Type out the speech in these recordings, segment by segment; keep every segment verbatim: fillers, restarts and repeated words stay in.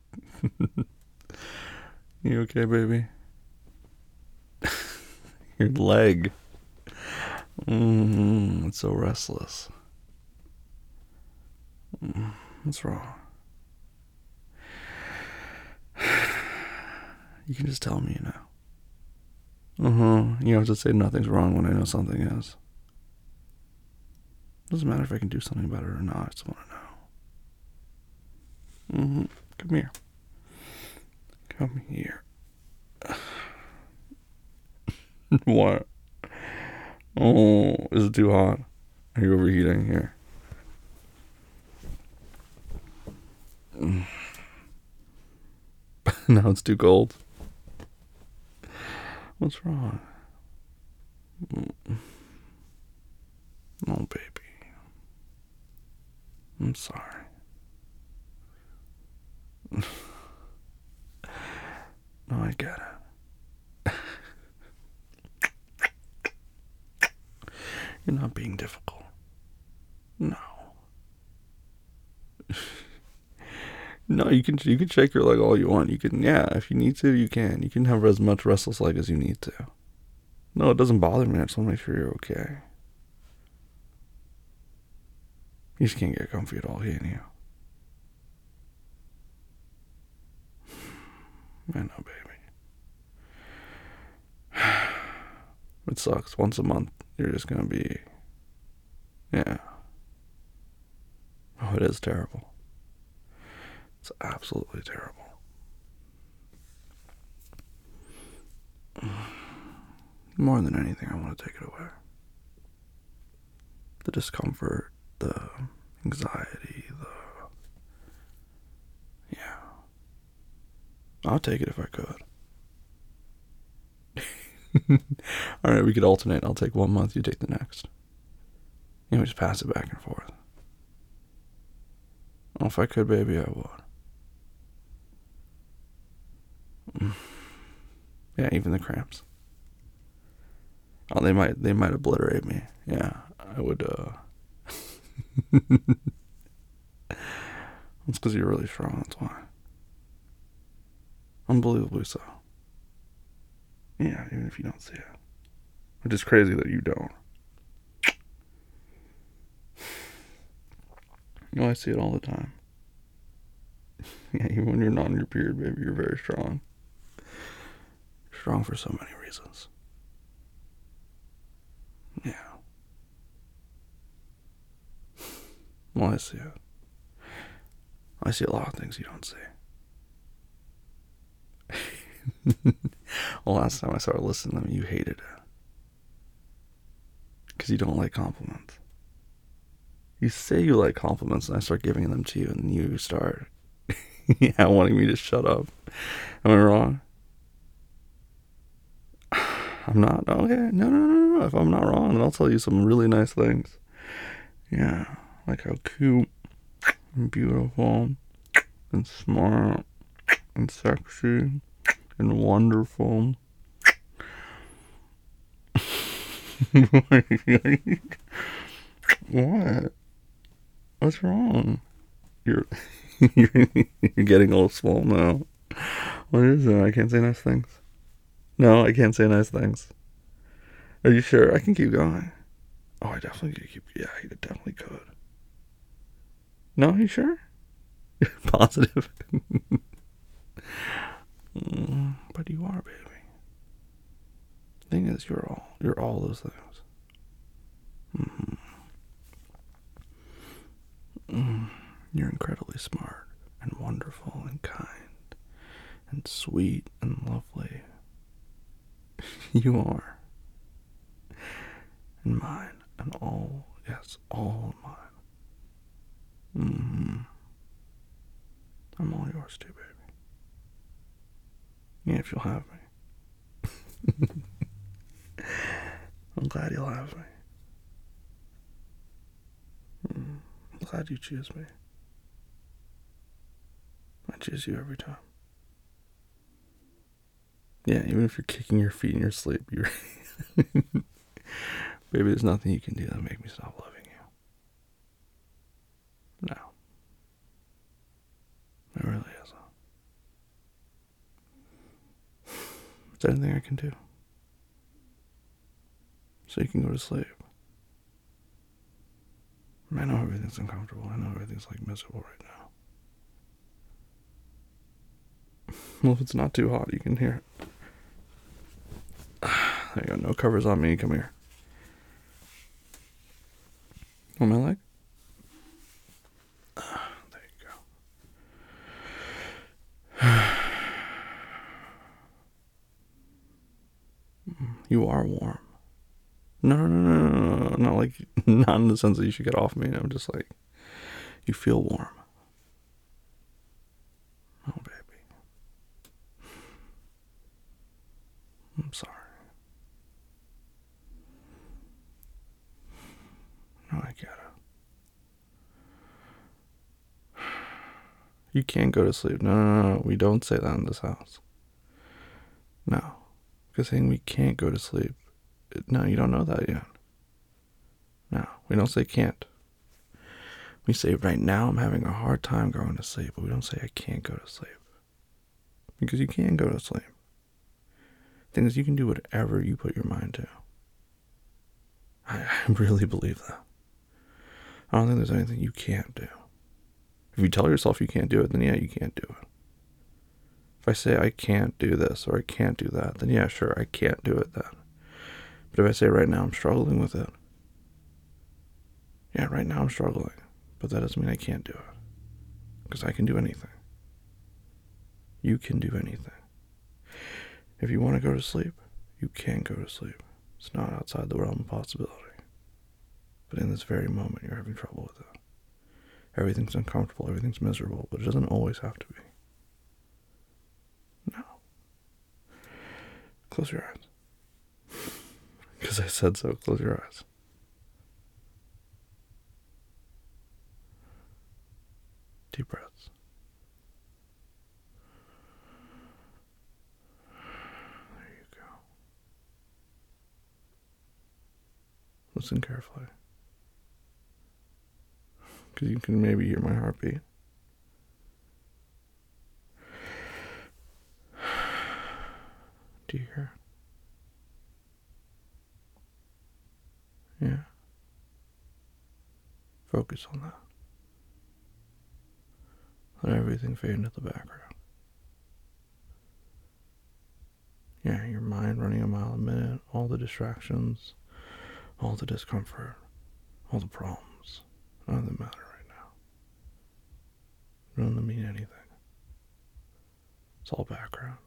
You okay, baby? Your leg. Mm, it's so restless. Mm, what's wrong? You can just tell me, you know. Uh huh. You don't have to say nothing's wrong when I know something is. Doesn't matter if I can do something about it or not. I just want to know. Mm hmm. Come here. Come here. What? Oh, is it too hot? Are you overheating here? Now it's too cold. What's wrong? Oh, baby. I'm sorry. No, I get it. You're not being difficult. No. No, you can you can shake your leg all you want. You can, yeah, if you need to, you can. You can have as much restless leg as you need to. No, it doesn't bother me. I just want to make sure you're okay. You just can't get comfy at all, can you? I know, baby. It sucks. Once a month, you're just gonna be, yeah. Oh, it is terrible. It's absolutely terrible. More than anything, I want to take it away. The discomfort, the anxiety, the, yeah. I'll take it if I could. Alright, we could alternate. I'll take one month, you take the next. You know, we just pass it back and forth. Oh, if I could, baby, I would. Yeah, even the cramps. Oh, they might they might obliterate me. Yeah, I would. uh It's because you're really strong. That's why. Unbelievably so. Yeah, even if you don't see it, which is crazy that you don't. You know, I see it all the time. Yeah, even when you're not in your period, baby, you're very strong. You're strong for so many reasons. Yeah. Well, I see it. I see a lot of things you don't see. Well, last time I started listening to them, you hated it. Because you don't like compliments. You say you like compliments, and I start giving them to you, and you start, yeah, wanting me to shut up. Am I wrong? I'm not? Okay. No, no, no, no. If I'm not wrong, then I'll tell you some really nice things. Yeah. Like how cute and beautiful and smart and sexy and wonderful. What? What's wrong? You're, you're you're getting all small now. What is it? I can't say nice things. No, I can't say nice things. Are you sure? I can keep going. Oh, I definitely could keep. Yeah, I definitely could. No, are you sure? Positive. Mm, but you are, baby. Thing is, you're all you're all those things. Mm-hmm. Mm. You're incredibly smart and wonderful and kind and sweet and lovely. You are. And mine. And all, yes, all mine. Mm-hmm. I'm all yours too, baby. Yeah, if you'll have me. I'm glad you'll have me. Mm. I'm glad you choose me. I choose you every time. Yeah, even if you're kicking your feet in your sleep, you're. Baby, there's nothing you can do that make me stop loving you. No. It really isn't. Is there anything I can do so you can go to sleep? I know everything's uncomfortable. I know everything's like miserable right now. Well, if it's not too hot, you can hear it. There you go. No covers on me. Come here. On my leg? There you go. You are warm. No, no, no, no, no, no. Not like, not in the sense that you should get off me. I'm just like, you feel warm. Oh, baby. I'm sorry. No, I get it. You can't go to sleep. No, no, no, no. We don't say that in this house. No. Because saying we can't go to sleep. No, you don't know that yet. No, we don't say can't. We say right now I'm having a hard time going to sleep, but we don't say I can't go to sleep. Because you can go to sleep. The thing is, you can do whatever you put your mind to. I, I really believe that. I don't think there's anything you can't do. If you tell yourself you can't do it, then yeah, you can't do it. If I say I can't do this or I can't do that, then yeah, sure, I can't do it then. But if I say right now I'm struggling with it, yeah, right now I'm struggling, but that doesn't mean I can't do it. Because I can do anything. You can do anything. If you want to go to sleep, you can go to sleep. It's not outside the realm of possibility. But in this very moment, you're having trouble with it. Everything's uncomfortable, everything's miserable, but it doesn't always have to be. No. Close your eyes. Because I said so, close your eyes. Deep breaths. There you go. Listen carefully. Because you can maybe hear my heartbeat. Do you hear it? Yeah. Focus on that. Let everything fade into the background. Yeah, your mind running a mile a minute, all the distractions, all the discomfort, all the problems, none of them matter right now. None of them mean anything. It's all background.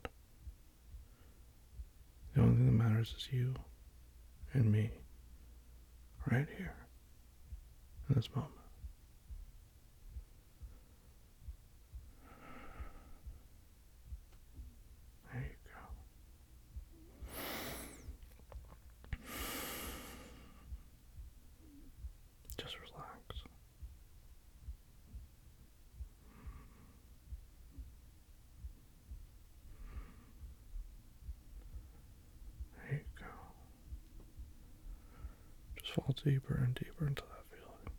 The only thing that matters is you and me, right here, in this moment. There you go. Just relax. There you go. Just fall deeper and deeper into that feeling.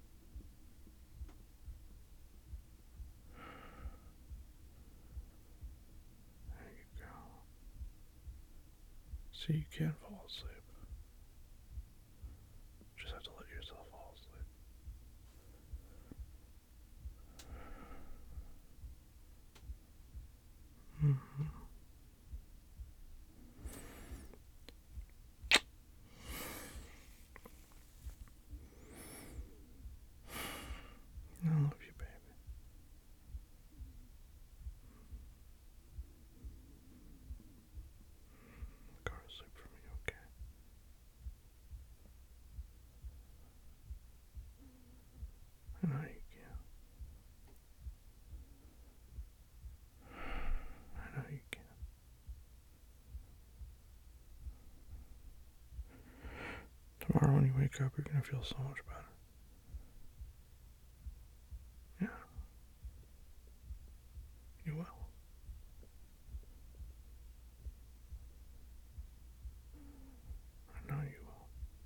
There you go. See, you can fall asleep. You just have to let yourself fall asleep. Mm-hmm. I love you, baby. Go to sleep for me, okay? I know you can. I know you can. Tomorrow when you wake up, you're going to feel so much better. Yeah. You will. I know you will.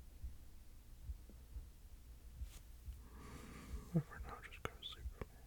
But for now, just go to sleep for me.